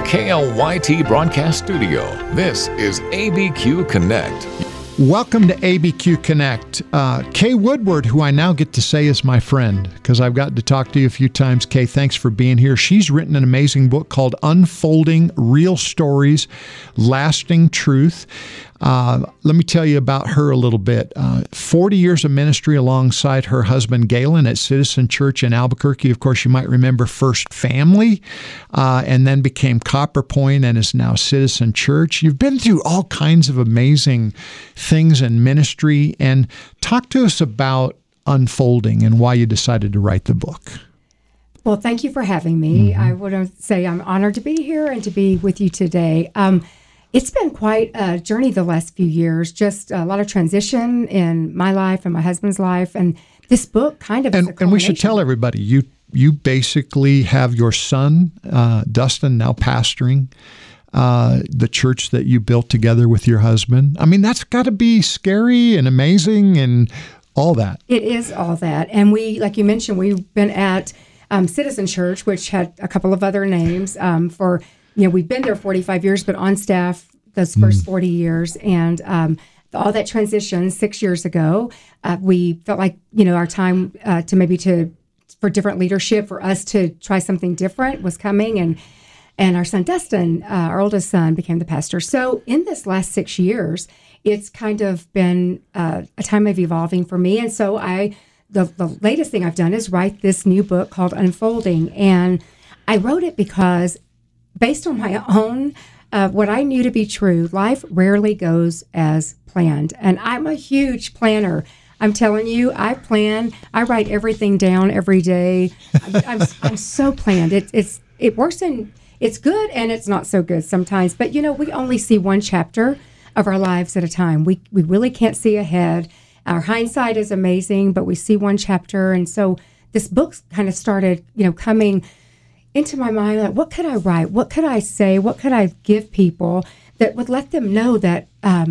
KLYT Broadcast Studio, this is ABQ Connect. Welcome to ABQ Connect. Kay Woodward, who I now get to say is my friend, because I've gotten to talk to you a few times. Kay, thanks for being here. She's written an amazing book called Unfolding Real Stories, Lasting Truth. Let me tell you about her a little bit. 40 years of ministry alongside her husband, Galen, at Citizen Church in Albuquerque. Of course, you might remember First Family, and then became Copper Point and is now Citizen Church. You've been through all kinds of amazing things in ministry. And talk to us about Unfolding and why you decided to write the book. Well, thank you for having me. I would say I'm honored to be here and to be with you today. It's been quite a journey the last few years, just a lot of transition in my life and my husband's life. And this book kind of is a And we should tell everybody, you basically have your son, Dustin, now pastoring the church that you built together with your husband. I mean, that's got to be scary and amazing and all that. It is all that. And we, like you mentioned, we've been at Citizen Church, which had a couple of other names for... we've been there 45 years, but on staff those first 40 years. And all that transition 6 years ago, we felt like, our time for different leadership, for us to try something different was coming. And our son, Dustin, our oldest son, became the pastor. So in this last 6 years, it's kind of been a time of evolving for me. And so the latest thing I've done is write this new book called Unfolding. And I wrote it because based on my own, what I knew to be true, life rarely goes as planned. And I'm a huge planner. I'm telling you, I write everything down every day. I'm so planned. It works it's good and it's not so good sometimes. But, we only see one chapter of our lives at a time. We really can't see ahead. Our hindsight is amazing, but we see one chapter. And so this book kind of started, coming into my mind, like, what could I write? What could I say? What could I give people that would let them know that,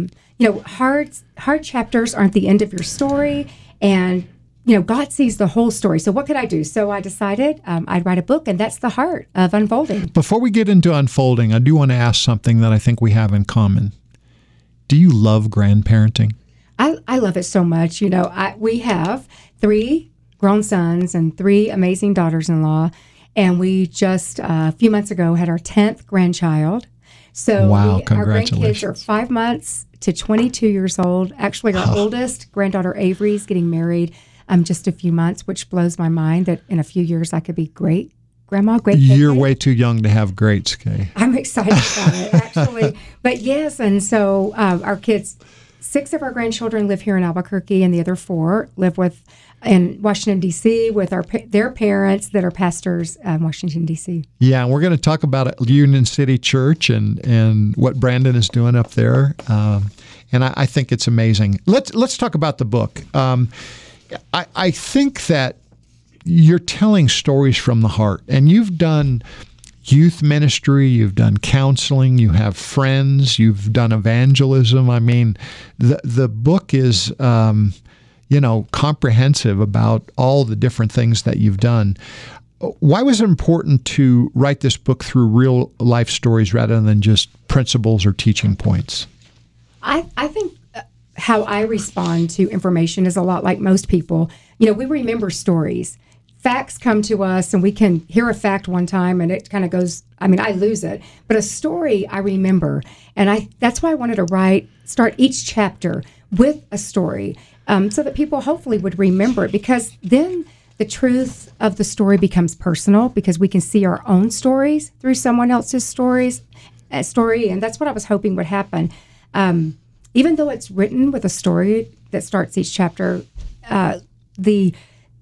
hard chapters aren't the end of your story, and, God sees the whole story. So what could I do? So I decided I'd write a book, and that's the heart of Unfolding. Before we get into Unfolding, I do want to ask something that I think we have in common. Do you love grandparenting? I love it so much. We have 3 grown sons and 3 amazing daughters-in-law. And we just, a few months ago, had our 10th grandchild. So wow, our grandkids are 5 months to 22 years old. Actually, our oldest granddaughter, Avery, is getting married just a few months, which blows my mind that in a few years I could be great grandma, great You're way too young to have greats, Kay. I'm excited about it, actually. But yes, and so our kids, 6 of our grandchildren live here in Albuquerque, and the other 4 live in Washington, D.C. with their parents that are pastors in Washington, D.C. Yeah, and we're going to talk about Union City Church and what Brandon is doing up there. And I think it's amazing. Let's talk about the book. I think that you're telling stories from the heart, and you've done youth ministry, you've done counseling, you have friends, you've done evangelism. I mean, the book is comprehensive about all the different things that you've done. Why was it important to write this book through real life stories rather than just principles or teaching points? I think how I respond to information is a lot like most people. We remember stories. Facts come to us and we can hear a fact one time and it kind of goes, I lose it. But a story I remember. And that's why I wanted to start each chapter with a story. So that people hopefully would remember it, because then the truth of the story becomes personal, because we can see our own stories through someone else's story, and that's what I was hoping would happen. Even though it's written with a story that starts each chapter, the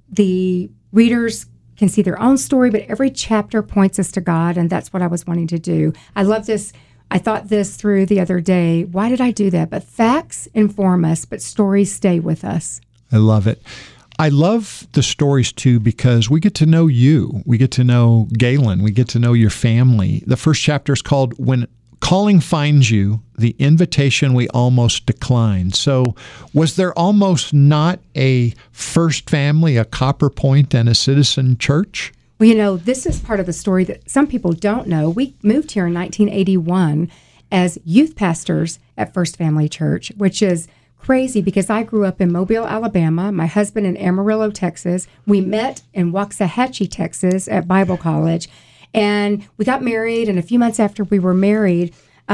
readers can see their own story, but every chapter points us to God, and that's what I was wanting to do. I love this. I thought this through the other day. Why did I do that? But facts inform us, but stories stay with us. I love it. I love the stories, too, because we get to know you. We get to know Galen. We get to know your family. The first chapter is called When Calling Finds You, the Invitation We Almost Declined. So was there almost not a First Family, a Copper Point, and a Citizen Church? Well, this is part of the story that some people don't know. We moved here in 1981 as youth pastors at First Family Church, which is crazy because I grew up in Mobile, Alabama, my husband in Amarillo, Texas. We met in Waxahachie, Texas at Bible College, and we got married, and a few months after we were married,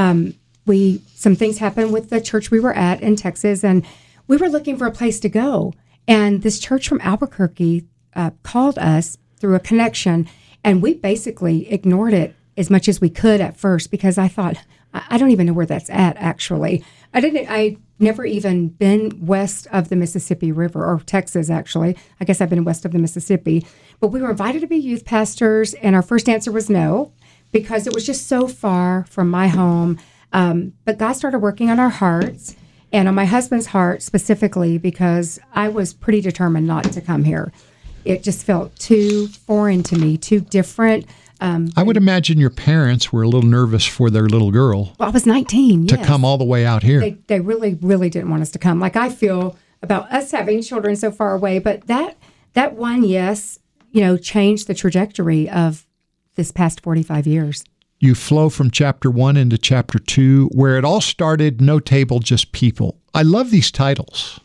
some things happened with the church we were at in Texas, and we were looking for a place to go. And this church from Albuquerque called us through a connection, and we basically ignored it as much as we could at first because I thought, I don't even know where that's at, actually. I never even been west of the Mississippi River, or Texas, actually. I guess I've been west of the Mississippi. But we were invited to be youth pastors, and our first answer was no, because it was just so far from my home. But God started working on our hearts, and on my husband's heart specifically, because I was pretty determined not to come here. It just felt too foreign to me, too different. I would imagine your parents were a little nervous for their little girl. Well, I was 19, to come all the way out here. They really, really didn't want us to come. Like I feel about us having children so far away, but that one yes, changed the trajectory of this past 45 years. You flow from chapter 1 into chapter 2, where it all started, no table, just people. I love these titles.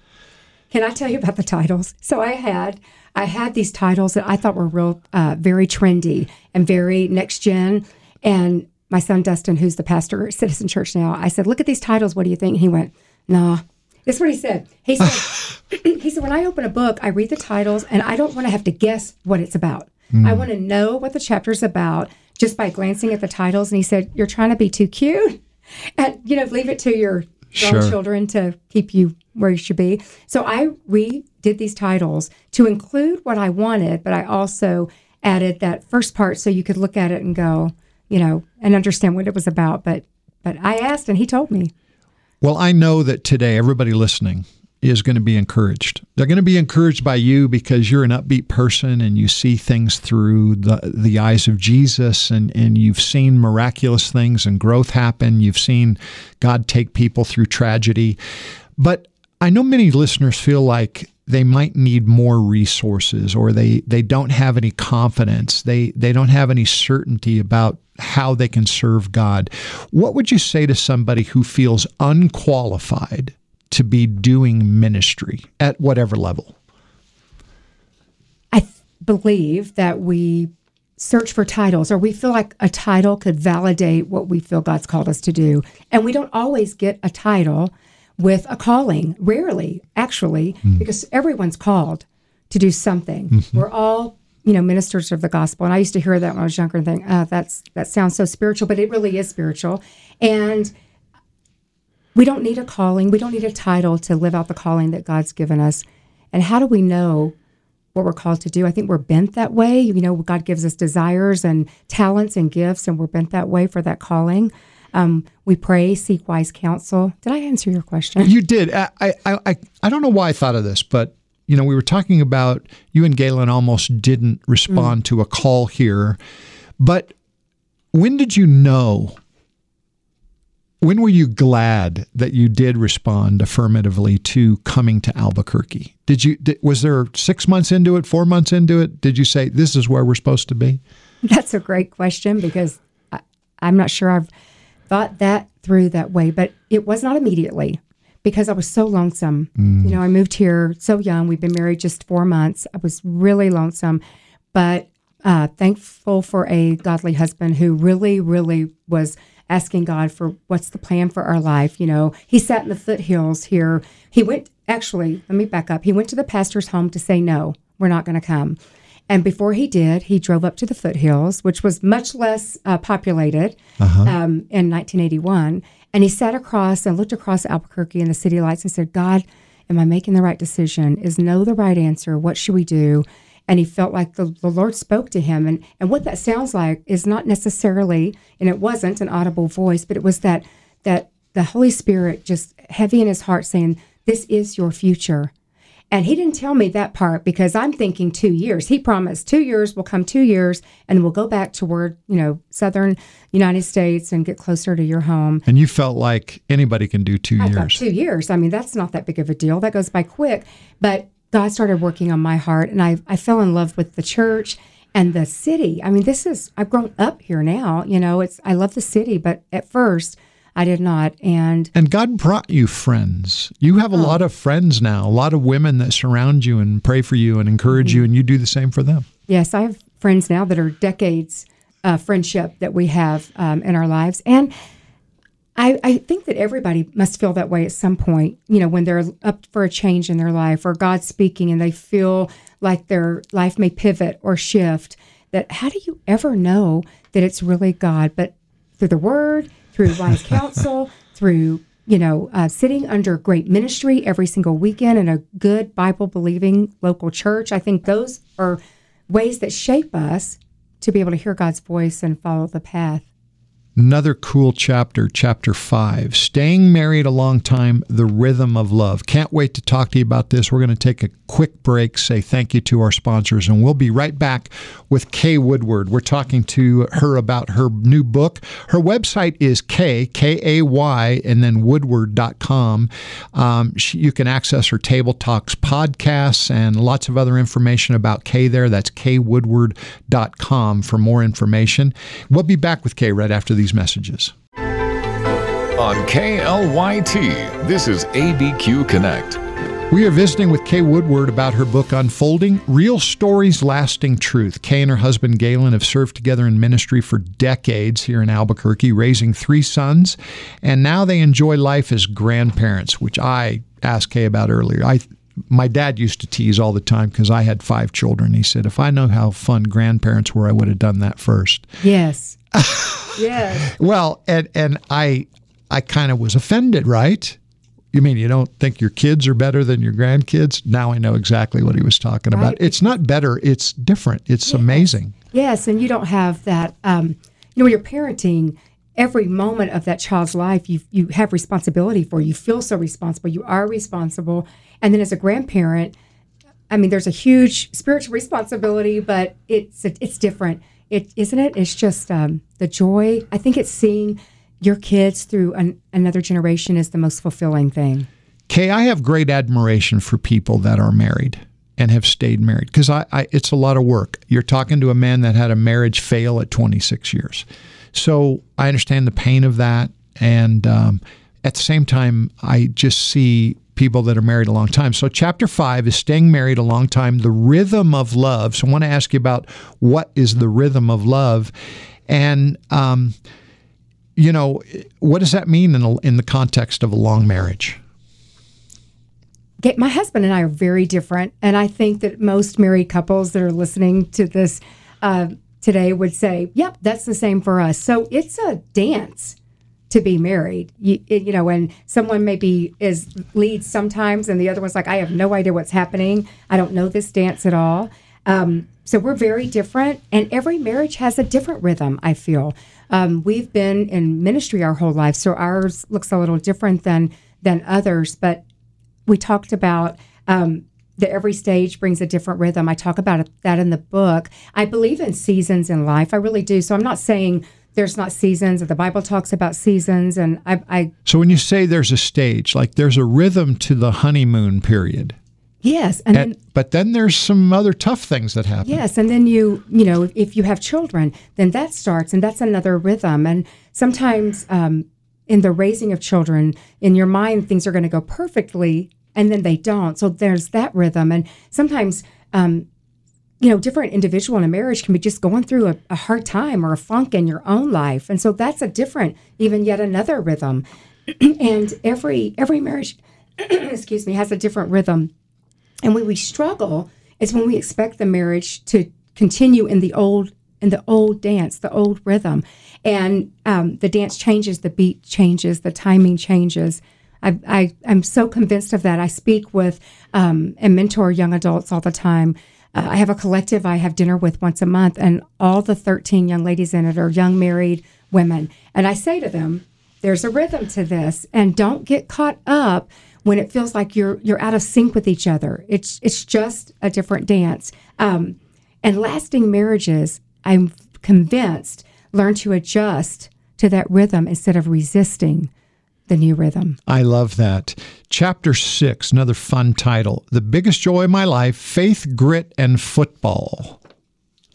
Can I tell you about the titles? So I had these titles that I thought were real, very trendy and very next gen. And my son, Dustin, who's the pastor at Citizen Church now, I said, look at these titles. What do you think? He went, nah. This is what he said. He said, when I open a book, I read the titles and I don't want to have to guess what it's about. I want to know what the chapter's about just by glancing at the titles. And he said, you're trying to be too cute and, leave it to your grown children to keep you where you should be. So I redid these titles to include what I wanted, but I also added that first part so you could look at it and go, and understand what it was about. But I asked and he told me. Well, I know that today everybody listening is going to be encouraged. They're going to be encouraged by you because you're an upbeat person and you see things through the eyes of Jesus, and you've seen miraculous things and growth happen. You've seen God take people through tragedy. But I know many listeners feel like they might need more resources, or they don't have any confidence. They don't have any certainty about how they can serve God. What would you say to somebody who feels unqualified to be doing ministry at whatever level? I believe that we search for titles, or we feel like a title could validate what we feel God's called us to do. And we don't always get a title with a calling, rarely, actually, because everyone's called to do something. Mm-hmm. We're all, ministers of the gospel. And I used to hear that when I was younger and think, that sounds so spiritual, but it really is spiritual. And we don't need a calling. We don't need a title to live out the calling that God's given us. And how do we know what we're called to do? I think we're bent that way. God gives us desires and talents and gifts, and we're bent that way for that calling. We pray, seek wise counsel. Did I answer your question? You did. I don't know why I thought of this, but we were talking about you and Galen almost didn't respond to a call here. But when did you know? When were you glad that you did respond affirmatively to coming to Albuquerque? Was there 6 months into it, 4 months into it? Did you say, this is where we're supposed to be? That's a great question, because I'm not sure I've thought that through that way, but it was not immediately, because I was so lonesome. I moved here so young. We've been married just 4 months. I was really lonesome, but thankful for a godly husband who really, really was asking God for what's the plan for our life. He sat in the foothills here. Let me back up. He went to the pastor's home to say, no, we're not going to come. And before he did, he drove up to the foothills, which was much less populated in 1981. And he sat across and looked across Albuquerque and the city lights and said, God, am I making the right decision? Is no the right answer? What should we do? And he felt like the Lord spoke to him. And what that sounds like is not necessarily, and it wasn't an audible voice, but it was that the Holy Spirit just heavy in his heart saying, this is your future. And he didn't tell me that part because I'm thinking 2 years. He promised 2 years, we'll come 2 years, and we'll go back toward, southern United States and get closer to your home. And you felt like anybody can do 2 years. I thought 2 years. I mean, that's not that big of a deal. That goes by quick. But God started working on my heart, and I fell in love with the church. And the city, I mean, I've grown up here now, I love the city, but at first I did not. And God brought you friends. You have a lot of friends now, a lot of women that surround you and pray for you and encourage you, and you do the same for them. Yes, I have friends now that are decades friendship that we have in our lives. And I think that everybody must feel that way at some point, when they're up for a change in their life or God's speaking and they feel like their life may pivot or shift, that how do you ever know that it's really God? But through the Word, through wise counsel, through, sitting under great ministry every single weekend in a good Bible-believing local church, I think those are ways that shape us to be able to hear God's voice and follow the path. Another cool chapter, chapter 5, Staying Married a Long Time, The Rhythm of Love. Can't wait to talk to you about this. We're going to take a quick break, say thank you to our sponsors, and we'll be right back with Kay Woodward. We're talking to her about her new book. Her website is K-A-Y, and then woodward.com. You can access her Table Talks podcasts and lots of other information about Kay there. That's kwoodward.com for more information. We'll be back with Kay right after these messages. On KLYT, this is ABQ Connect. We are visiting with Kay Woodward about her book, Unfolding Real Stories, Lasting Truth. Kay and her husband, Galen, have served together in ministry for decades here in Albuquerque, raising 3 sons, and now they enjoy life as grandparents, which I asked Kay about earlier. My dad used to tease all the time because I had 5 children. He said, if I know how fun grandparents were, I would have done that first. Yes. Yes. Well, and I kind of was offended, right? You mean you don't think your kids are better than your grandkids? Now I know exactly what he was talking about. It's not better. It's different. It's amazing. Yes, and you don't have that, when you're parenting, every moment of that child's life, you have responsibility for. You feel so responsible. You are responsible. And then as a grandparent, I mean, there's a huge spiritual responsibility, but it's different. Isn't it? It's just the joy. I think it's seeing your kids through another generation is the most fulfilling thing. Kay, I have great admiration for people that are married and have stayed married because it's a lot of work. You're talking to a man that had a marriage fail at 26 years. So I understand the pain of that. And at the same time, I just see people that are married a long time. So chapter 5 is Staying Married a Long Time, The Rhythm of Love. So I want to ask you about what is the rhythm of love? And, what does that mean in the context of a long marriage? My husband and I are very different. And I think that most married couples that are listening to this today would say, yep, that's the same for us. So it's a dance to be married, and someone maybe leads sometimes and the other one's like, I have no idea what's happening. I don't know this dance at all. So we're very different, and every marriage has a different rhythm, I feel. We've been in ministry our whole life, so ours looks a little different than others, but we talked about that every stage brings a different rhythm. I talk about that in the book. I believe in seasons in life. I really do. So I'm not saying there's not seasons. The Bible talks about seasons. And So when you say there's a stage, like there's a rhythm to the honeymoon period. Yes. But then there's some other tough things that happen. Yes. And then if you have children, then that starts, and that's another rhythm. And sometimes in the raising of children, in your mind, things are going to go perfectly, and then they don't. So there's that rhythm. And sometimes, different individual in a marriage can be just going through a hard time or a funk in your own life. And so that's even yet another rhythm. And every marriage, has a different rhythm. And when we struggle is when we expect the marriage to continue in the old dance, the old rhythm. And the dance changes, the beat changes, the timing changes. I'm so convinced of that. I speak with and mentor young adults all the time. I have a collective I have dinner with once a month, and all the 13 young ladies in it are young married women. And I say to them, there's a rhythm to this, and don't get caught up when it feels like you're out of sync with each other. It's just a different dance. And lasting marriages, I'm convinced, learn to adjust to that rhythm instead of resisting the new rhythm. I love that. Chapter 6, another fun title. The Biggest Joy of My Life, Faith, Grit, and Football.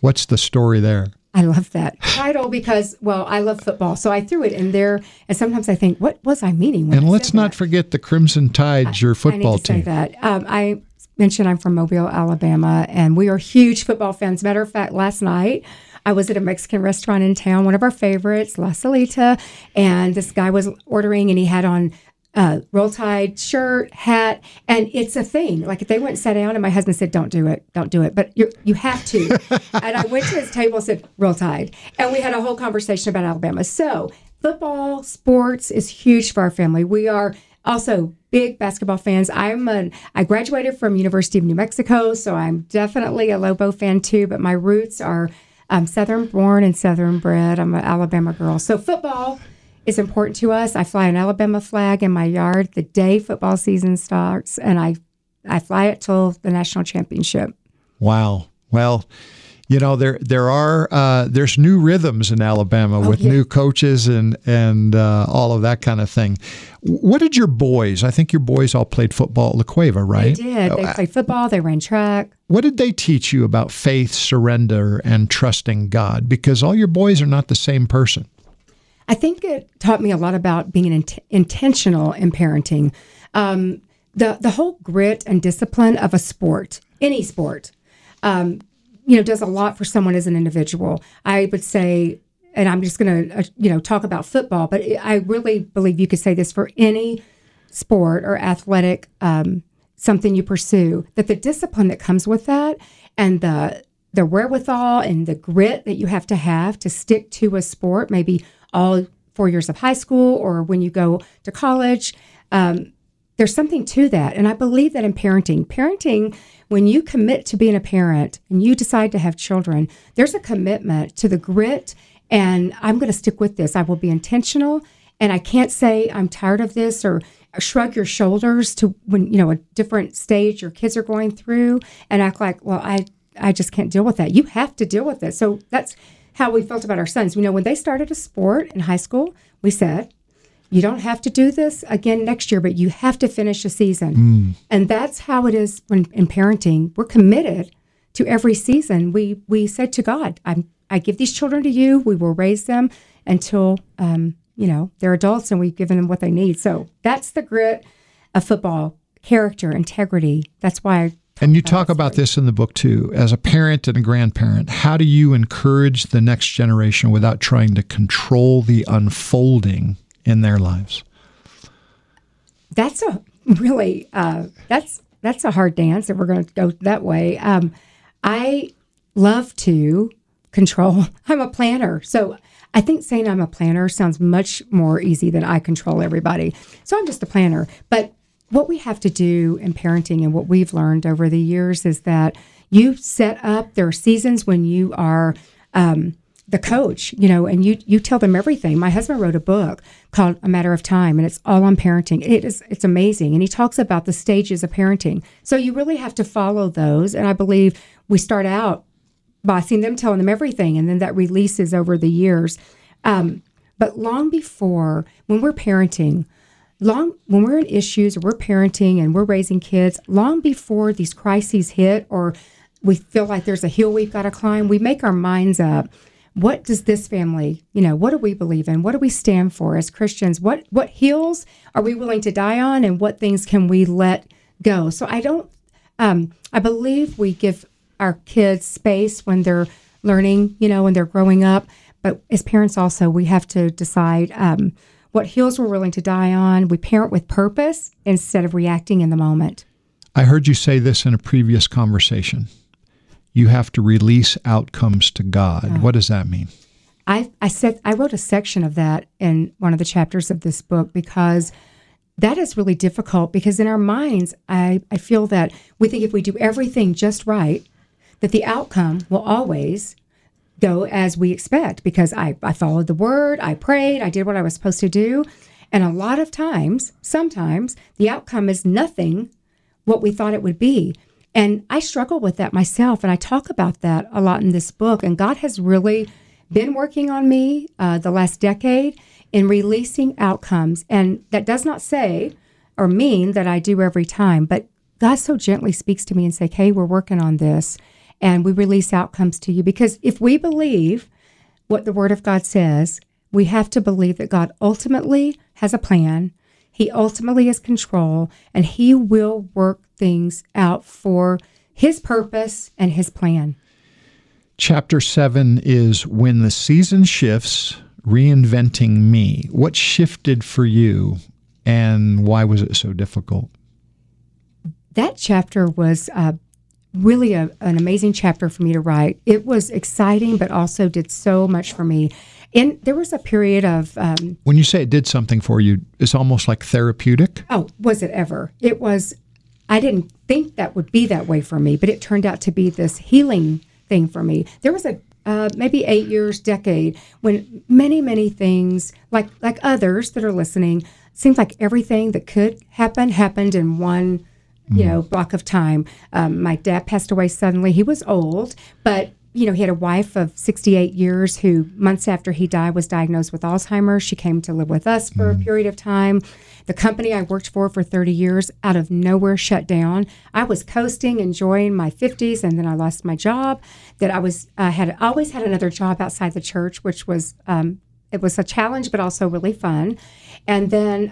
What's the story there? I love that title because, well, I love football. So I threw it in there. And sometimes I think, what was I meaning when And I let's said not that? forget the Crimson Tide's your football I need to team. say that. I mentioned I'm from Mobile, Alabama, and we are huge football fans. Matter of fact, last night I was at a Mexican restaurant in town, one of our favorites, La Salita, and this guy was ordering, and he had on Roll Tide shirt, hat, and it's a thing. Like if they went and sat down, and my husband said, "Don't do it, but you have to." And I went to his table and said, "Roll Tide," and we had a whole conversation about Alabama. So football, sports is huge for our family. We are also big basketball fans. I graduated from University of New Mexico, so I'm definitely a Lobo fan too. But my roots are Southern born and Southern bred. I'm an Alabama girl. So football is important to us. I fly an Alabama flag in my yard the day football season starts, and I fly it till the national championship. Wow. Well, you know, there's new rhythms in Alabama with new coaches and all of that kind of thing. What did your boys? I think your boys all played football at La Cueva, right? They did. They played football. They ran track. What did they teach you about faith, surrender, and trusting God? Because all your boys are not the same person. I think it taught me a lot about being intentional in parenting. The whole grit and discipline of a sport, any sport, does a lot for someone as an individual. I would say, and I'm just going to, talk about football, but I really believe you could say this for any sport or athletic, something you pursue, that the discipline that comes with that and the wherewithal and the grit that you have to stick to a sport, maybe all 4 years of high school or when you go to college, there's something to that. And I believe that in parenting, when you commit to being a parent and you decide to have children, there's a commitment to the grit, and I'm going to stick with this. I will be intentional, and I can't say I'm tired of this or shrug your shoulders to when, a different stage your kids are going through and act like, well, I just can't deal with that. You have to deal with it. So that's how we felt about our sons. When they started a sport in high school, we said, you don't have to do this again next year, but you have to finish a season. And that's how it is when in parenting. We're committed to every season. We said to God, I give these children to you. We will raise them until, they're adults, and we've given them what they need. So that's the grit of football, character, integrity. That's why And you talk about this in the book too. As a parent and a grandparent, how do you encourage the next generation without trying to control the unfolding in their lives? That's a really that's a hard dance if we're going to go that way. I love to control. I'm a planner, so I think saying I'm a planner sounds much more easy than I control everybody. So I'm just a planner, but what we have to do in parenting and what we've learned over the years is that you set up, there are seasons when you are the coach, and you tell them everything. My husband wrote a book called A Matter of Time, and it's all on parenting. It's amazing. And he talks about the stages of parenting. So you really have to follow those. And I believe we start out by seeing them, telling them everything, and then that releases over the years. But long before, when we're parenting, when we're in issues or we're parenting and we're raising kids, long before these crises hit or we feel like there's a hill we've got to climb, we make our minds up. What does this family, what do we believe in? What do we stand for as Christians? What hills are we willing to die on, and what things can we let go? So I believe we give our kids space when they're learning, when they're growing up. But as parents also, we have to decide what hills we're willing to die on. We parent with purpose instead of reacting in the moment. I heard you say this in a previous conversation. You have to release outcomes to God. What does that mean? I wrote a section of that in one of the chapters of this book because that is really difficult, because in our minds, I feel that we think if we do everything just right, that the outcome will always go as we expect, because I followed the word, I prayed, I did what I was supposed to do. And a lot of times, sometimes, the outcome is nothing what we thought it would be. And I struggle with that myself, and I talk about that a lot in this book. And God has really been working on me the last decade in releasing outcomes. And that does not say or mean that I do every time, but God so gently speaks to me and say, "Hey, we're working on this." and we release outcomes to you. Because if we believe what the Word of God says, we have to believe that God ultimately has a plan. He ultimately has control, and He will work things out for His purpose and His plan. Chapter 7 is When the Season Shifts, Reinventing Me. What shifted for you, and why was it so difficult? That chapter was really an amazing chapter for me to write. It was exciting, but also did so much for me. And there was a period of... when you say it did something for you, it's almost like therapeutic? Oh, was it ever? It was... I didn't think that would be that way for me, but it turned out to be this healing thing for me. There was a maybe 8 years, decade, when many things, like others that are listening, seems like everything that could happen happened in one block of time. My dad passed away suddenly. He was old, but he had a wife of 68 years who months after he died was diagnosed with Alzheimer's. She came to live with us for a period of time. The company I worked for 30 years out of nowhere shut down. I was coasting, enjoying my 50s, and then I lost my job. That I was had always had another job outside the church, which was it was a challenge, but also really fun. And then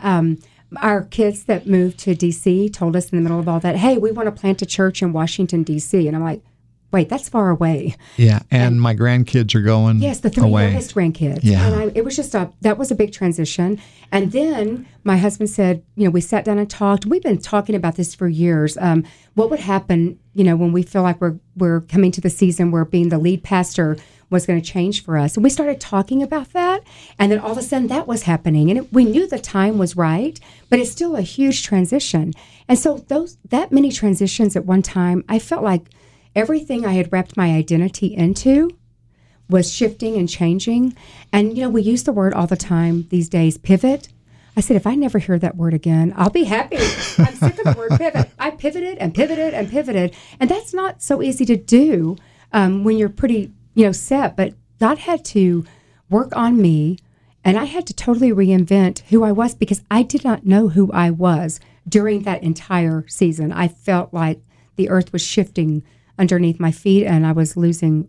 our kids that moved to D.C. told us in the middle of all that, hey, we want to plant a church in Washington, D.C. And I'm like, wait, that's far away. Yeah, and my grandkids are going away. Yes, the 3 youngest grandkids. Yeah. And it was just that was a big transition. And then my husband said, we sat down and talked. We've been talking about this for years. What would happen, when we feel like we're coming to the season where being the lead pastor was going to change for us. And we started talking about that. And then all of a sudden that was happening. And we knew the time was right, but it's still a huge transition. And so that many transitions at one time, I felt like everything I had wrapped my identity into was shifting and changing. And, we use the word all the time these days, pivot. I said, if I never hear that word again, I'll be happy. I'm sick of the word pivot. I pivoted and pivoted and pivoted. And that's not so easy to do when you're pretty, set. But God had to work on me, and I had to totally reinvent who I was because I did not know who I was during that entire season. I felt like the earth was shifting underneath my feet, and I was losing,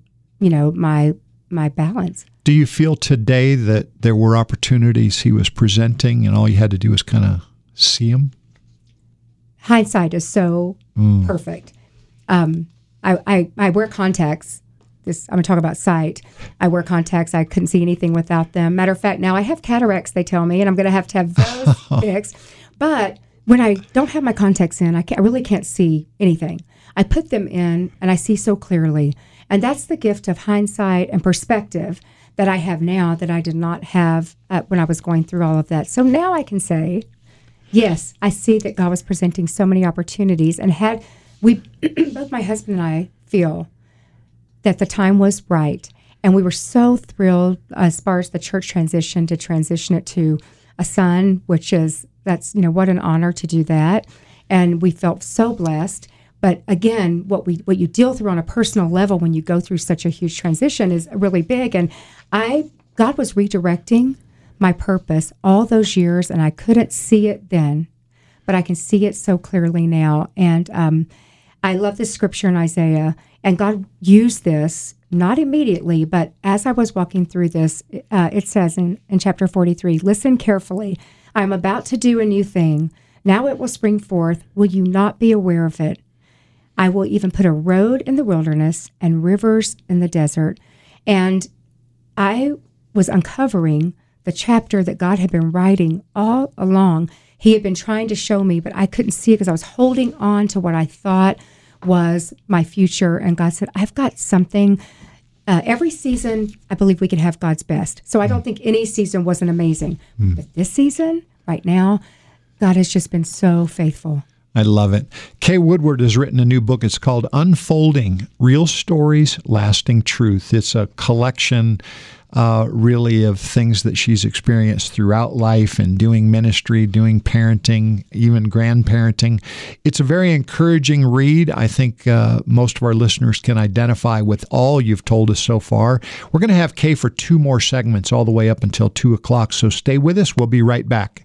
my balance. Do you feel today that there were opportunities He was presenting, and all you had to do was kind of see them? Hindsight is so perfect. I wear contacts. I'm going to talk about sight. I wear contacts. I couldn't see anything without them. Matter of fact, now I have cataracts, they tell me, and I'm going to have those fixed. But when I don't have my contacts in, I really can't see anything. I put them in, and I see so clearly. And that's the gift of hindsight and perspective that I have now that I did not have when I was going through all of that. So now I can say, yes, I see that God was presenting so many opportunities. And both my husband and I feel that the time was right. And we were so thrilled as far as the church transition to transition it to a son, that's what an honor to do that. And we felt so blessed. But again, what you deal through on a personal level when you go through such a huge transition is really big. And God was redirecting my purpose all those years, and I couldn't see it then, but I can see it so clearly now. And I love this scripture in Isaiah, and God used this, not immediately, but as I was walking through this, it says in chapter 43, listen carefully. I am about to do a new thing. Now it will spring forth. Will you not be aware of it? I will even put a road in the wilderness and rivers in the desert. And I was uncovering the chapter that God had been writing all along. He had been trying to show me, but I couldn't see it because I was holding on to what I thought was my future. And God said, I've got something. Every season, I believe we can have God's best. So I don't think any season wasn't amazing. But this season, right now, God has just been so faithful. I love it. Kay Woodward has written a new book. It's called Unfolding: Real Stories, Lasting Truth. It's a collection really of things that she's experienced throughout life and doing ministry, doing parenting, even grandparenting. It's a very encouraging read. I think most of our listeners can identify with all you've told us so far. We're going to have Kay for 2 more segments all the way up until 2 o'clock, so stay with us. We'll be right back.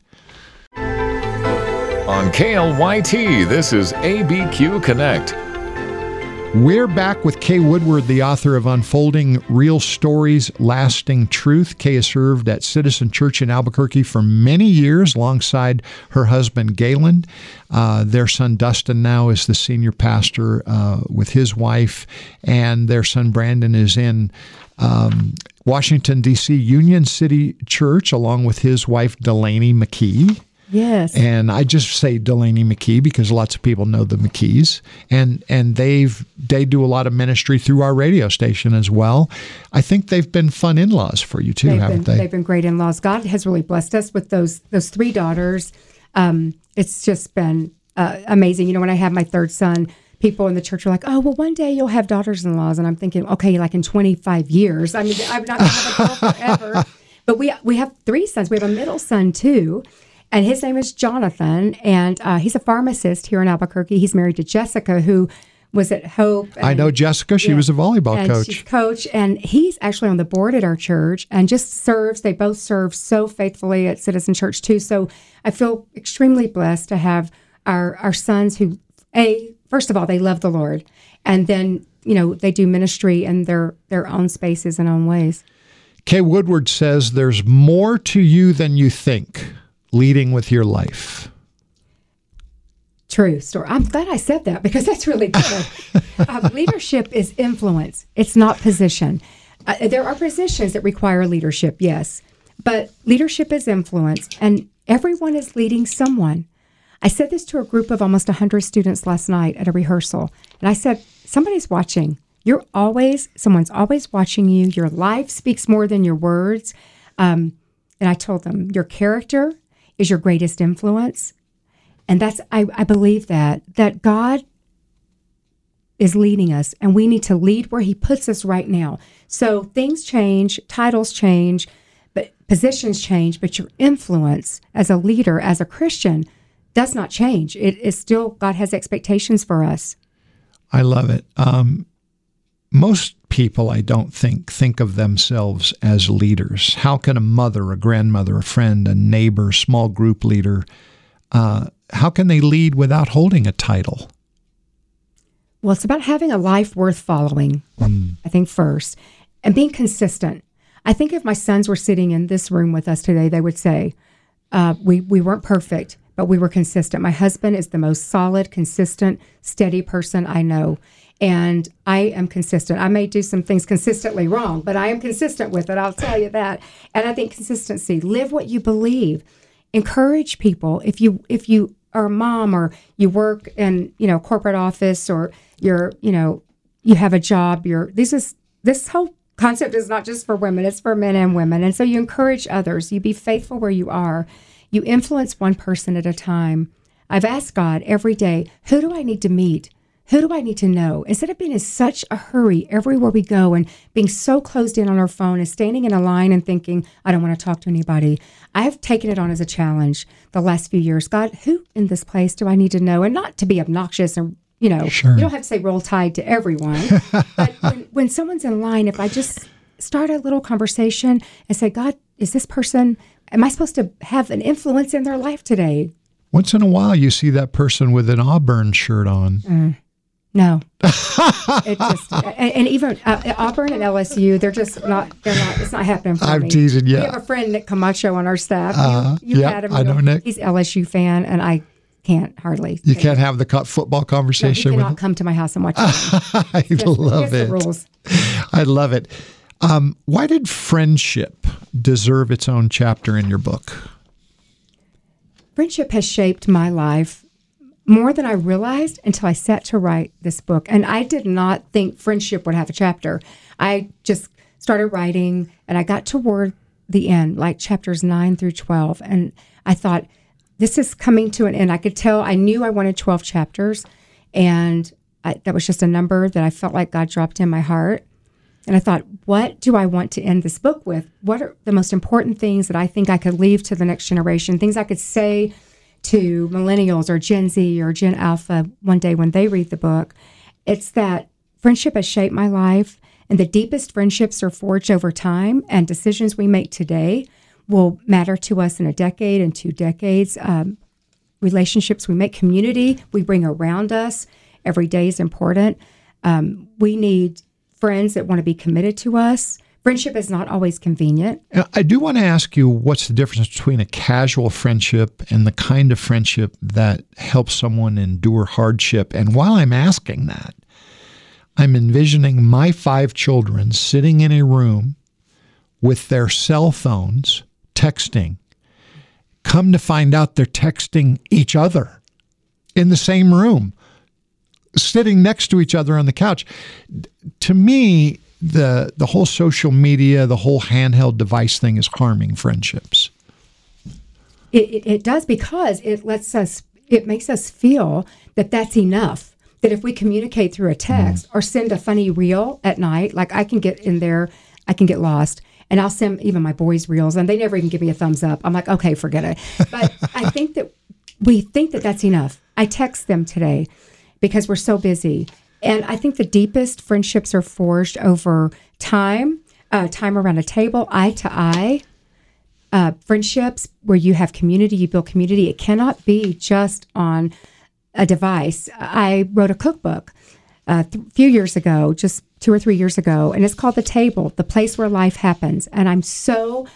On KLYT, this is ABQ Connect. We're back with Kay Woodward, the author of Unfolding Real Stories, Lasting Truth. Kay has served at Citizen Church in Albuquerque for many years alongside her husband, Galen. Their son, Dustin, now is the senior pastor with his wife, and their son, Brandon, is in Washington, D.C. Union City Church, along with his wife, Delaney McKee. Yes. And I just say Delaney McKee because lots of people know the McKees. And they do a lot of ministry through our radio station as well. I think they've been fun in-laws for you too, haven't they? They've been great in-laws. God has really blessed us with those 3 daughters. It's just been amazing. You know, when I had my 3rd son, people in the church were like, "Oh, well, one day you'll have daughters-in-laws." And I'm thinking, okay, like in 25 years. I mean, I'm not going to have a girl forever. But we have 3 sons. We have a middle son too. And his name is Jonathan, and he's a pharmacist here in Albuquerque. He's married to Jessica, who was at Hope. I know Jessica. She was a volleyball coach. She's coach, and he's actually on the board at our church and just serves. They both serve so faithfully at Citizen Church, too. So I feel extremely blessed to have our sons who, first of all, they love the Lord. And then, you know, they do ministry in their own spaces and own ways. Kay Woodward says there's more to you than you think. Leading with your life. True story. I'm glad I said that because that's really good. Leadership is influence. It's not position. There are positions that require leadership, yes, but leadership is influence, and everyone is leading someone. I said this to a group of almost 100 students last night at a rehearsal, and I said, somebody's watching. Someone's always watching you. Your life speaks more than your words. And I told them, your character is your greatest influence. And I believe that God is leading us, and we need to lead where he puts us right now. So things change, titles change, but positions change, but your influence as a leader, as a Christian, does not change. It is still, God has expectations for us. I love it. Most people, I don't think of themselves as leaders. How can a mother, a grandmother, a friend, a neighbor, small group leader, how can they lead without holding a title? Well, it's about having a life worth following, I think, first, and being consistent. I think if my sons were sitting in this room with us today, they would say, we weren't perfect, but we were consistent. My husband is the most solid, consistent, steady person I know. And I am consistent. I may do some things consistently wrong, but I am consistent with it. I'll tell you that. And I think consistency, live what you believe. Encourage people. If you are a mom or you work in, corporate office, or you have a job, this whole concept is not just for women, it's for men and women. And so you encourage others. You be faithful where you are. You influence one person at a time. I've asked God every day, who do I need to meet? Who do I need to know? Instead of being in such a hurry everywhere we go and being so closed in on our phone and standing in a line and thinking, I don't want to talk to anybody, I have taken it on as a challenge the last few years. God, who in this place do I need to know? And not to be obnoxious and, Sure. You don't have to say roll tide to everyone. But when someone's in line, if I just start a little conversation and say, God, is this person, am I supposed to have an influence in their life today? Once in a while, you see that person with an Auburn shirt on. No, it just, and even Auburn and LSU, it's not happening for me. I'm teasing you. We have a friend, Nick Camacho, on our staff. You've had him. I know Nick. He's LSU fan, and I can't hardly. You can't have the football conversation with him. He with cannot come to my house and watch it. I love it. The rules. I love it. Why did friendship deserve its own chapter in your book? Friendship has shaped my life more than I realized until I sat to write this book. And I did not think friendship would have a chapter. I just started writing, and I got toward the end, like chapters 9 through 12. And I thought, this is coming to an end. I could tell, I knew I wanted 12 chapters. And that was just a number that I felt like God dropped in my heart. And I thought, what do I want to end this book with? What are the most important things that I think I could leave to the next generation? Things I could say to millennials or Gen Z or Gen Alpha one day when they read the book. It's that friendship has shaped my life, and the deepest friendships are forged over time, and decisions we make today will matter to us in a decade and 2 decades. Relationships we make, community we bring around us every day is important. We need friends that want to be committed to us. Friendship is not always convenient. I do want to ask you, what's the difference between a casual friendship and the kind of friendship that helps someone endure hardship? And while I'm asking that, I'm envisioning my 5 children sitting in a room with their cell phones texting. Come to find out they're texting each other in the same room, sitting next to each other on the couch. To me, the whole social media, the whole handheld device thing is harming friendships. It does, because it makes us feel that that's enough. That if we communicate through a text or send a funny reel at night, like I can get in there, I can get lost, and I'll send even my boys reels, and they never even give me a thumbs up. I'm like, okay, forget it. But I think that we think that that's enough. I text them today because we're so busy. And I think the deepest friendships are forged over time around a table, eye to eye, friendships where you have community, you build community. It cannot be just on a device. I wrote a cookbook a few years ago, just 2 or 3 years ago, and it's called The Table, the place where life happens. And I'm so,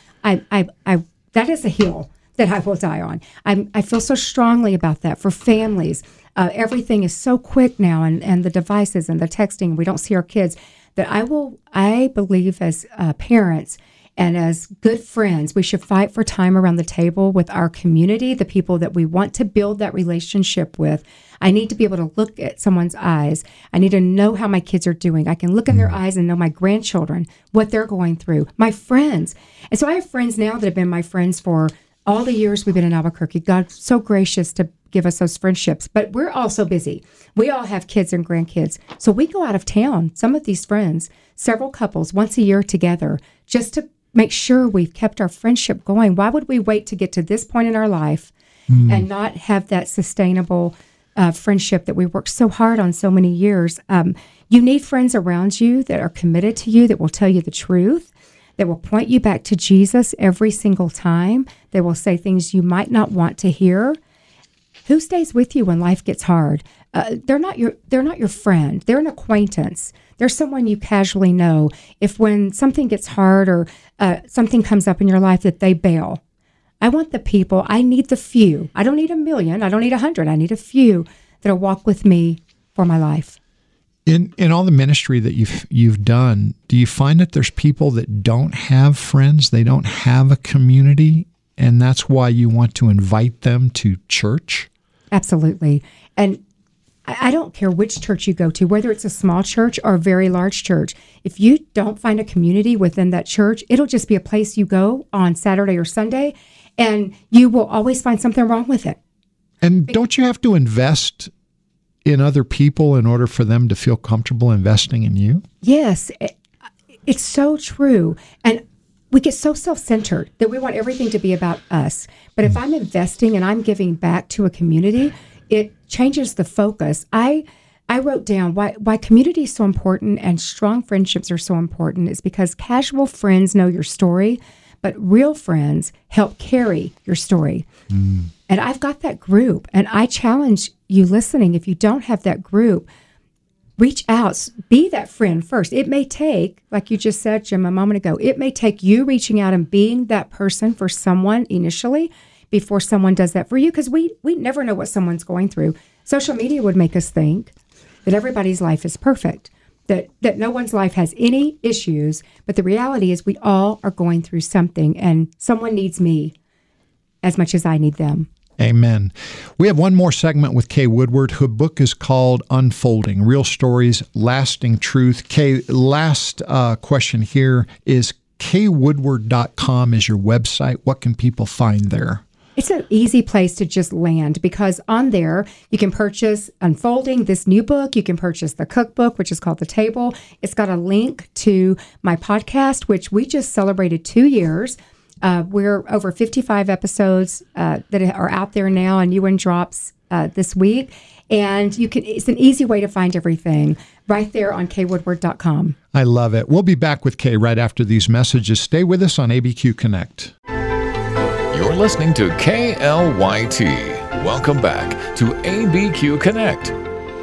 that is a hill that I will die on. I feel so strongly about that for families. Everything is so quick now, and the devices and the texting, we don't see our kids, that I believe as parents and as good friends, we should fight for time around the table with our community, the people that we want to build that relationship with. I need to be able to look at someone's eyes. I need to know how my kids are doing. I can look in their eyes and know my grandchildren, what they're going through, my friends. And so I have friends now that have been my friends for all the years we've been in Albuquerque. God's so gracious to give us those friendships, but we're all so busy. We all have kids and grandkids. So we go out of town, some of these friends, several couples once a year together, just to make sure we've kept our friendship going. Why would we wait to get to this point in our life and not have that sustainable friendship that we worked so hard on so many years? You need friends around you that are committed to you, that will tell you the truth, that will point you back to Jesus every single time. They will say things you might not want to hear. Who stays with you when life gets hard? They're not your friend. They're an acquaintance. They're someone you casually know. If when something gets hard or something comes up in your life, that they bail. I want the people. I need the few. I don't need 1 million. I don't need 100. I need a few that'll walk with me for my life. In all the ministry that you've done, do you find that there's people that don't have friends? They don't have a community, and that's why you want to invite them to church? Absolutely. And I don't care which church you go to, whether it's a small church or a very large church. If you don't find a community within that church, it'll just be a place you go on Saturday or Sunday, and you will always find something wrong with it. And don't you have to invest in other people in order for them to feel comfortable investing in you? Yes, it's so true. And we get so self-centered that we want everything to be about us. But if I'm investing and I'm giving back to a community, it changes the focus. I wrote down why community is so important and strong friendships are so important is because casual friends know your story, but real friends help carry your story. And I've got that group, and I challenge you listening, if you don't have that group, reach out, be that friend first. It may take, like you just said, Jim, a moment ago, it may take you reaching out and being that person for someone initially before someone does that for you, because we never know what someone's going through. Social media would make us think that everybody's life is perfect, that no one's life has any issues, but the reality is we all are going through something, and someone needs me as much as I need them. Amen. We have one more segment with Kay Woodward. Her book is called Unfolding, Real Stories, Lasting Truth. Kay, last question here is kaywoodward.com is your website. What can people find there? It's an easy place to just land because on there you can purchase Unfolding, this new book. You can purchase the cookbook, which is called The Table. It's got a link to my podcast, which we just celebrated 2 years. We're over 55 episodes that are out there now, and new one drops this week. And it's an easy way to find everything right there on kaywoodward.com. I love it. We'll be back with Kay right after these messages. Stay with us on ABQ Connect. You're listening to KLYT. Welcome back to ABQ Connect.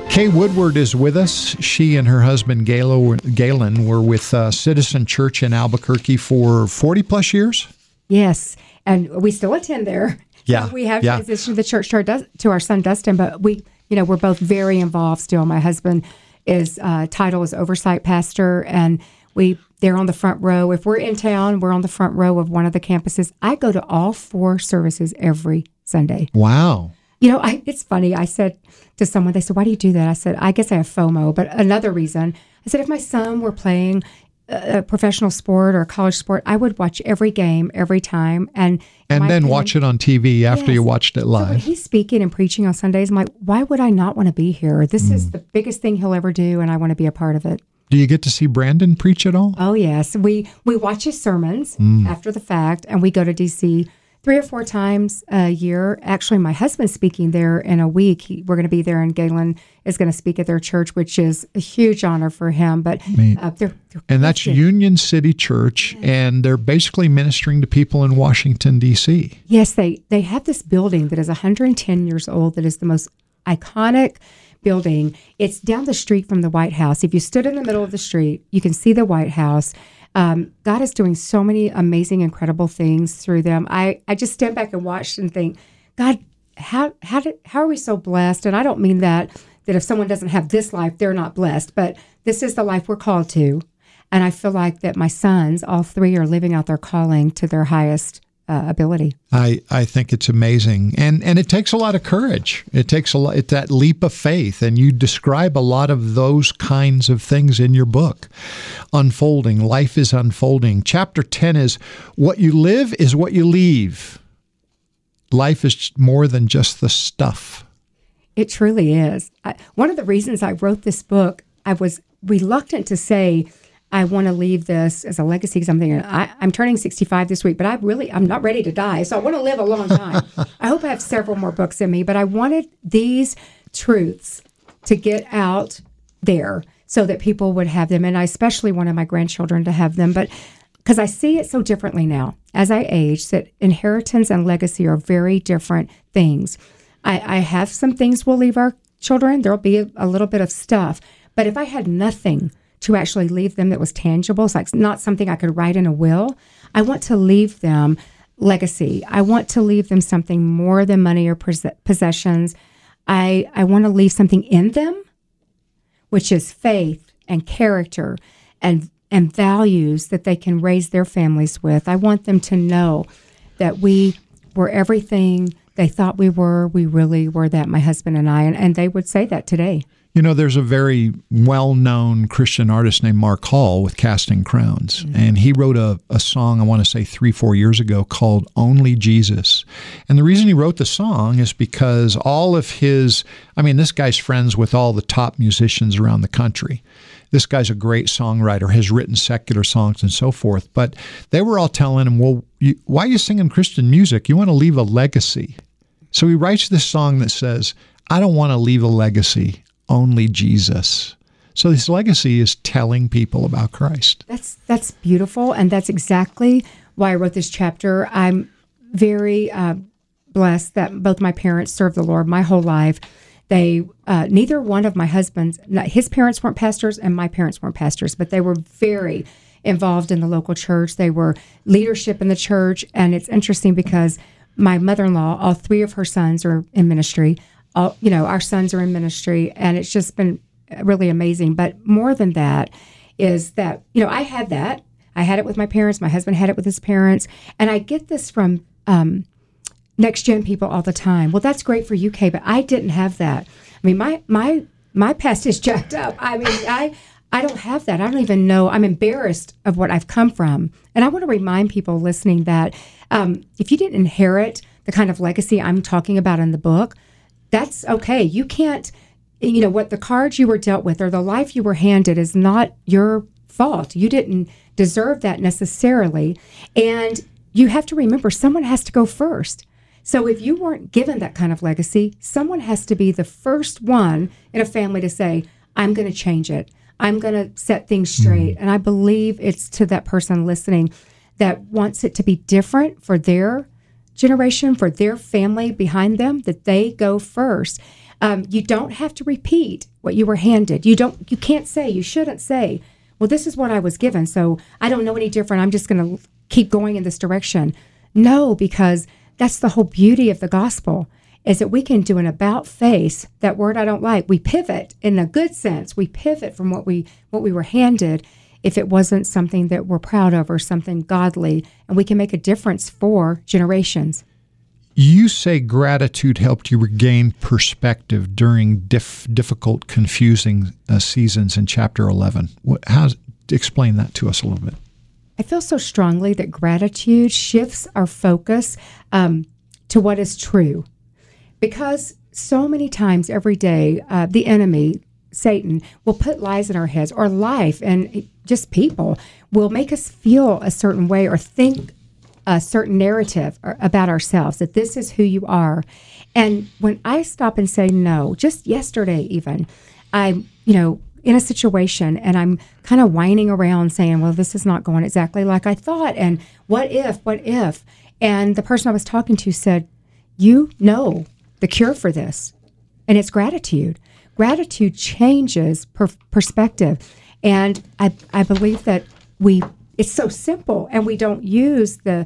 Kay Woodward is with us. She and her husband Galen were with Citizen Church in Albuquerque for 40 plus years. Yes, and we still attend there. Yeah, So we have transitioned the church to our son Dustin, but we're both very involved still. My husband is title is oversight pastor, and they're on the front row. If we're in town, we're on the front row of one of the campuses. I go to all 4 services every Sunday. Wow. It's funny. I said to someone, they said, "Why do you do that?" I said, "I guess I have FOMO." But another reason, I said, if my son were playing a professional sport or a college sport, I would watch every game every time. And then watch it on TV after you watched it So when live. he's speaking and preaching on Sundays, I'm like, why would I not want to be here? This is the biggest thing he'll ever do, and I want to be a part of it. Do you get to see Brandon preach at all? Oh, yes. We watch his sermons after the fact, and we go to D.C. 3 or 4 times a year. Actually, my husband's speaking there in a week. We're going to be there, and Galen is going to speak at their church, which is a huge honor for him. But they're and that's Union City Church, and they're basically ministering to people in Washington, D.C. Yes, they have this building that is 110 years old that is the most iconic building. It's down the street from the White House. If you stood in the middle of the street, you can see the White House. God is doing so many amazing, incredible things through them. I just stand back and watch and think, God, how are we so blessed? And I don't mean that if someone doesn't have this life, they're not blessed, but this is the life we're called to. And I feel like that my sons, all 3, are living out their calling to their highest ability. I think it's amazing. And it takes a lot of courage. It takes it's that leap of faith. And you describe a lot of those kinds of things in your book. Unfolding. Life is unfolding. Chapter 10 is what you live is what you leave. Life is more than just the stuff. It truly is. One of the reasons I wrote this book, I was reluctant to say, I want to leave this as a legacy because I'm thinking, I'm turning 65 this week, but I'm not ready to die. So I want to live a long time. I hope I have several more books in me, but I wanted these truths to get out there so that people would have them. And I especially wanted my grandchildren to have them, but because I see it so differently now as I age, that inheritance and legacy are very different things. I have some things we'll leave our children. There'll be a little bit of stuff, but if I had nothing to actually leave them that was tangible, it's like not something I could write in a will, I want to leave them legacy. I want to leave them something more than money or possessions. I want to leave something in them, which is faith and character and values that they can raise their families with. I want them to know that we were everything they thought we were. We really were that, my husband and I, and they would say that today. There's a very well-known Christian artist named Mark Hall with Casting Crowns, and he wrote a song, I want to say 3-4 years ago, called Only Jesus. And the reason he wrote the song is because all of this guy's friends with all the top musicians around the country. This guy's a great songwriter, has written secular songs and so forth, but they were all telling him, well, why are you singing Christian music? You want to leave a legacy. So he writes this song that says, I don't want to leave a legacy. Only Jesus. So his legacy is telling people about Christ. That's beautiful, and that's exactly why I wrote this chapter. I'm very blessed that both my parents served the Lord my whole life. They neither one of my husband's, his parents weren't pastors, and my parents weren't pastors, but they were very involved in the local church. They were leadership in the church, and it's interesting because my mother-in-law, all 3 of her sons are in ministry. Our sons are in ministry, and it's just been really amazing. But more than that is that, I had that. I had it with my parents. My husband had it with his parents. And I get this from next-gen people all the time. Well, that's great for you, Kay, but I didn't have that. I mean, my past is jacked up. I mean, I don't have that. I don't even know. I'm embarrassed of what I've come from. And I want to remind people listening that if you didn't inherit the kind of legacy I'm talking about in the book, that's okay. You can't, what the cards you were dealt with or the life you were handed is not your fault. You didn't deserve that necessarily. And you have to remember, someone has to go first. So if you weren't given that kind of legacy, someone has to be the first one in a family to say, I'm going to change it. I'm going to set things straight. And I believe it's to that person listening that wants it to be different for their generation, for their family behind them, that they go first. You don't have to repeat what you were handed. You shouldn't say, well, this is what I was given, so I don't know any different. I'm just going to keep going in this direction. No, because that's the whole beauty of the gospel, is that we can do an about face. That word I don't like. We pivot in a good sense. We pivot from what we were handed if it wasn't something that we're proud of or something godly, and we can make a difference for generations. You say gratitude helped you regain perspective during difficult, confusing seasons in chapter 11. Explain that to us a little bit. I feel so strongly that gratitude shifts our focus to what is true. Because so many times every day, the enemy, Satan, will put lies in our heads, or life and just people will make us feel a certain way or think a certain narrative about ourselves, that this is who you are. And when I stop and say no, just yesterday even, I'm, in a situation and I'm kind of whining around saying, well, this is not going exactly like I thought. And what if? And the person I was talking to said, you know the cure for this, and it's gratitude. Gratitude changes perspective. And I believe that it's so simple, and we don't use the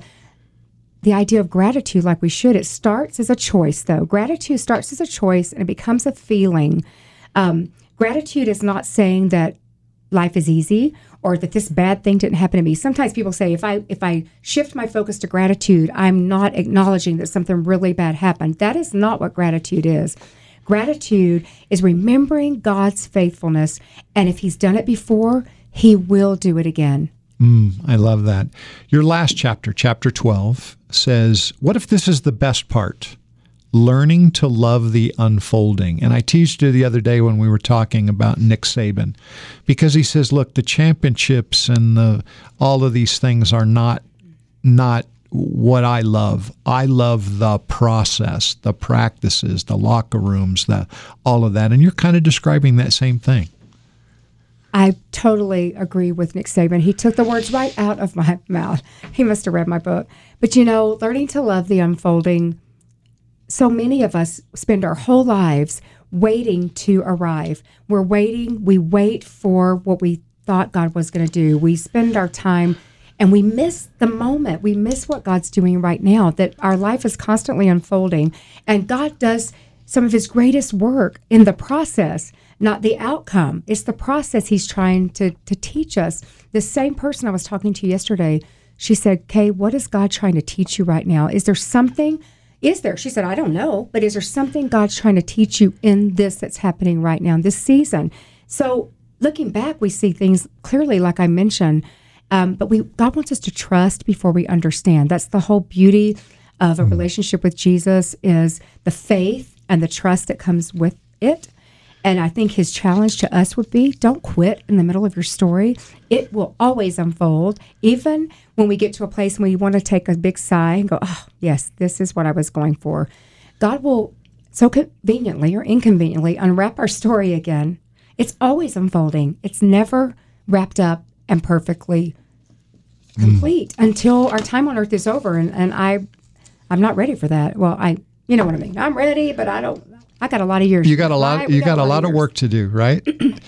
idea of gratitude like we should. It starts as a choice, though. Gratitude starts as a choice, and it becomes a feeling. Gratitude is not saying that life is easy or that this bad thing didn't happen to me. Sometimes people say, if I shift my focus to gratitude, I'm not acknowledging that something really bad happened. That is not what gratitude is. Gratitude is remembering God's faithfulness, and if He's done it before, He will do it again. I love that. Your last chapter, chapter 12, says, what if this is the best part? Learning to love the unfolding. And I teased you the other day when we were talking about Nick Saban, because he says, look, the championships and all of these things are not what I love. I love the process, the practices, the locker rooms, all of that. And you're kind of describing that same thing. I totally agree with Nick Saban. He took the words right out of my mouth. He must have read my book. But learning to love the unfolding, so many of us spend our whole lives waiting to arrive. We're waiting. We wait for what we thought God was going to do. We spend our time and we miss the moment. We miss what God's doing right now, that our life is constantly unfolding. And God does some of His greatest work in the process, not the outcome. It's the process He's trying to teach us. The same person I was talking to yesterday, she said, Kay, what is God trying to teach you right now? Is there something? She said, I don't know, but is there something God's trying to teach you in this that's happening right now in this season? So looking back, we see things clearly, like I mentioned, but God wants us to trust before we understand. That's the whole beauty of a relationship with Jesus, is the faith and the trust that comes with it. And I think His challenge to us would be, don't quit in the middle of your story. It will always unfold, even when we get to a place when we want to take a big sigh and go, oh, yes, this is what I was going for. God will so conveniently or inconveniently unwrap our story again. It's always unfolding. It's never wrapped up and perfectly complete until our time on earth is over. And I'm not ready for that. Well, you know what I mean. I'm ready, but I got a lot of years. You got a lot of work to do, right?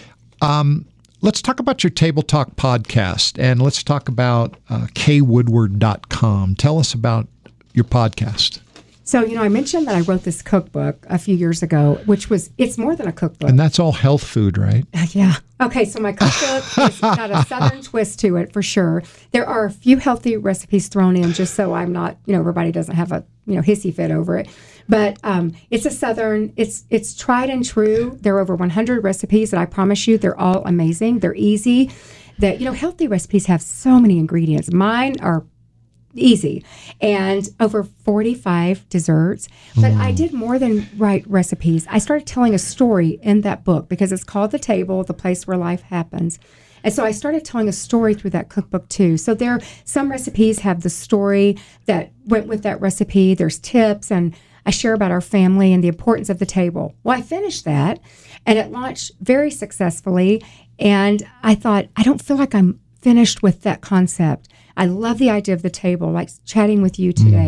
Let's talk about your Table Talk podcast, and let's talk about kwoodward.com. Tell us about your podcast. So, I mentioned that I wrote this cookbook a few years ago, it's more than a cookbook. And that's all health food, right? Yeah. Okay, so my cookbook has got a Southern twist to it, for sure. There are a few healthy recipes thrown in, just so I'm not, everybody doesn't have a, hissy fit over it. But it's a Southern, it's tried and true. There are over 100 recipes that I promise you, they're all amazing. They're easy. Healthy recipes have so many ingredients. Mine are easy, and over 45 desserts. But I did more than write recipes. I started telling a story in that book, because it's called The Table, the place where life happens. And so I started telling a story through that cookbook too. So some recipes have the story that went with that recipe. There's tips, and I share about our family and the importance of the table. Well, I finished that, and it launched very successfully. And I thought, I don't feel like I'm finished with that concept. I love the idea of the table, like chatting with you today.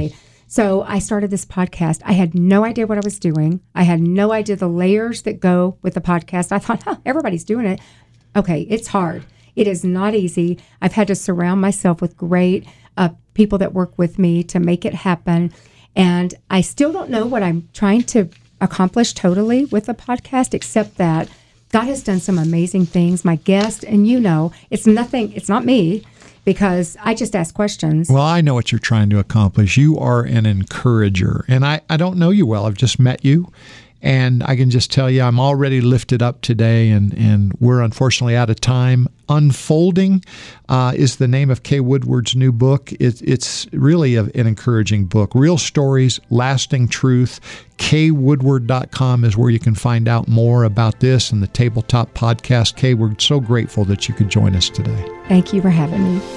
So I started this podcast. I had no idea what I was doing. I had no idea the layers that go with the podcast. I thought, everybody's doing it. Okay, it's hard. It is not easy. I've had to surround myself with great people that work with me to make it happen. And I still don't know what I'm trying to accomplish totally with the podcast, except that God has done some amazing things. My guest, and it's not me, because I just ask questions. Well, I know what you're trying to accomplish. You are an encourager. And I don't know you well. I've just met you. And I can just tell you, I'm already lifted up today, and we're unfortunately out of time. Unfolding is the name of Kay Woodward's new book. It's really an encouraging book. Real stories, lasting truth. KayWoodward.com is where you can find out more about this and the Tabletop Podcast. Kay, we're so grateful that you could join us today. Thank you for having me.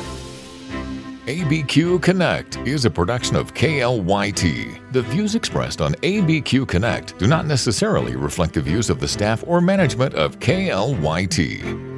ABQ Connect is a production of KLYT. The views expressed on ABQ Connect do not necessarily reflect the views of the staff or management of KLYT.